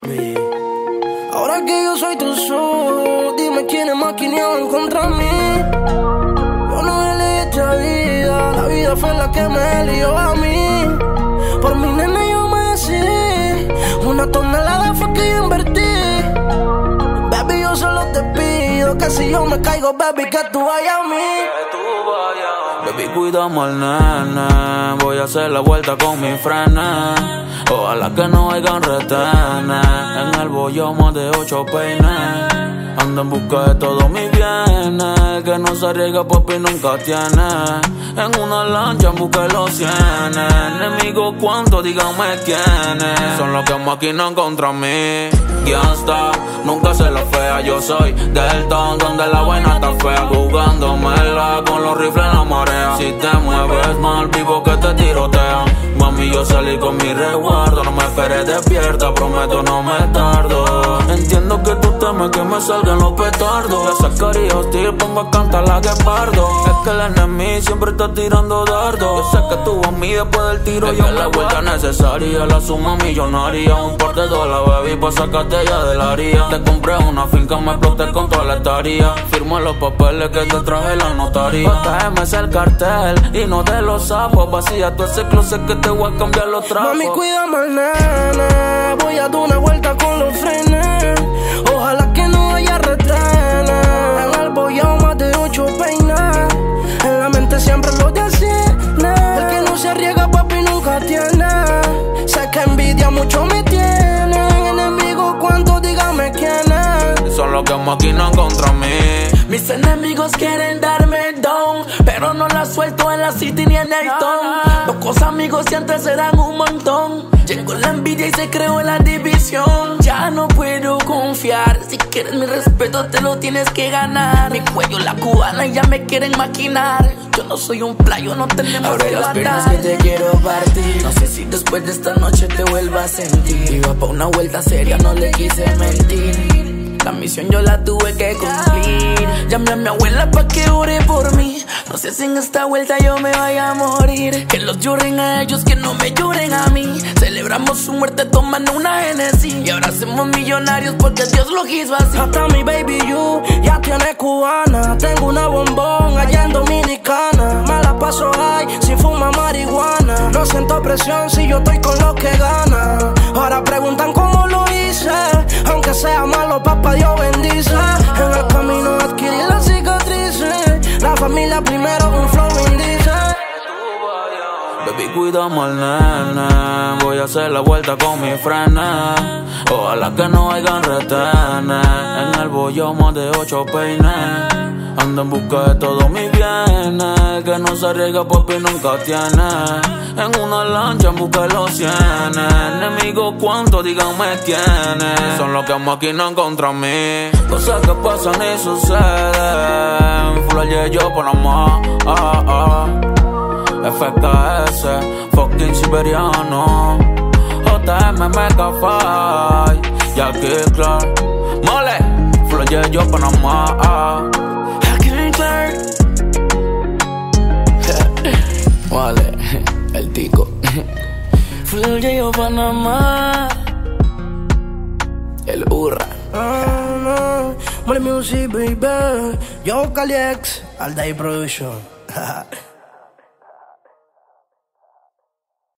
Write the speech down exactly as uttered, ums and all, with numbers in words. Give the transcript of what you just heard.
Yeah. Ahora que yo soy tu su, dime quiénes maquineaban contra mí. Yo no elegí esta vida, la vida fue la que me eligió a mí. Por mi nene yo me decidí, una tonelada fue que yo invertí. Baby, yo solo te pido que si yo me caigo, baby, que tú vayas a mí. Baby, cuidamos al nene, voy a hacer la vuelta con mi frenes. Ojalá que no hayan retenes, en el bollo más de ocho peines. Ando en busca de todos mis bienes, que no se arriesga papi nunca tiene. En una lancha en busca de los cienes, enemigos cuantos, díganme quiénes son los que maquinan contra mí. Gangsta, nunca se la fea, yo soy del ton donde la buena está fea, jugándomela con los rifles en la marea. Si te mueves mal, vivo que te tirotean. Mami, yo salí con mi resguardo, no me esperes despierta, prometo no me tardo. Entiendo que tú temes que me salgan los petardos. Ya sacaría hostil, pongo a cantar la guepardo. Es que el enemigo siempre está tirando dardos. Yo sé que tú a mí después del tiro es yo que la vuelta necesaria, la suma millonaria. Un par de dólares, baby, pa' sacarte ya de la haría. Te compré una finca, me exploté con toda la estaría. Firmo los papeles que te traje la notaría. J M es el cartel y no de los sapos. Vacía tú ese closet que te voy a cambiar los trapos. Mami, cuídame al nene, voy a dar una vuelta con los frenes. Ojalá que no haya retenes, en el bollao más de ocho peines. En la mente siempre lo detiene, el que no se arriesga papi nunca tiene. Sé que envidia mucho me tiene, enemigos cuantos, dígame quiénes son los que maquinan contra mí. Mis enemigos quieren darme down, pero no la suelto en la city ni en el ton. Pocos amigos siempre serán un montón. Llegó la envidia y se creó la división. Ya no puedo confiar, si quieres mi respeto te lo tienes que ganar. Mi cuello la cubana y ya me quieren maquinar. Yo no soy un playo, no tenemos Abre que las matar. piernas que te quiero partir. No sé si después de esta noche te vuelva a sentir. Iba pa' una vuelta seria, no le quise mentir. La misión yo la tuve que cumplir. Llamé a mi abuela pa' que ore por mí. No sé si en esta vuelta yo me vaya a morir. Que los lloren a ellos, que no me lloren a mí. Celebramos su muerte tomando una Genesis. Y ahora somos millonarios porque Dios lo quiso así. Hasta mi baby you ya tiene cubana. Tengo una bombón allá en Dominicana. Me la paso high si fuma marihuana. No siento presión si yo estoy con lo que gana. Ahora preguntan cómo lo hice. Aunque sea malo, papá Dios bendice. En el camino adquirí las cicatrices. La familia primero, un flow índice. Baby, cuidamos al nene, voy a hacer la vuelta con mis frenes. Ojalá que no hayan retenes, en el bollo más de ocho peines. Ando en busca de todos mis bienes, que no se arriesga papi nunca tiene. En una lancha en busca de los cienes, enemigos cuantos, díganme quiénes son los que maquinan contra mí. Cosas que pasan y suceden, fluye yo por amor, ah, ah. F K S, fucking siberiano, J M Megafy, Jackie Clark, mole, fluye yo por amor. Vale, el tico. Fluye yo Panamá. El burra. Ah, no. Mole Music, baby. Yo, Caliex, Alday Production.